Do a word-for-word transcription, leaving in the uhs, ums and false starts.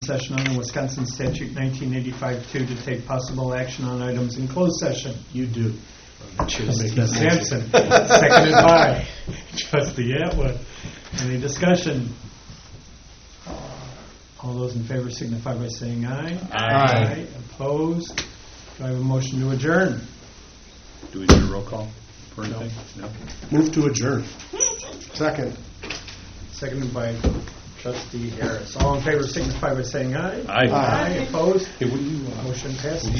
session under Wisconsin statute nineteen eighty-five two to take possible action on items in closed session. You do. Trustee Sampson, seconded by Trustee Atwood. Any discussion? All those in favor signify by saying aye. Aye. Opposed? Do I have a motion to adjourn? Do we need a roll call for anything? No. Move to adjourn. Second. Seconded by Trustee Harris. All in favor signify by saying aye. Aye. Aye. Opposed? Hey, what do you, uh, Motion passes.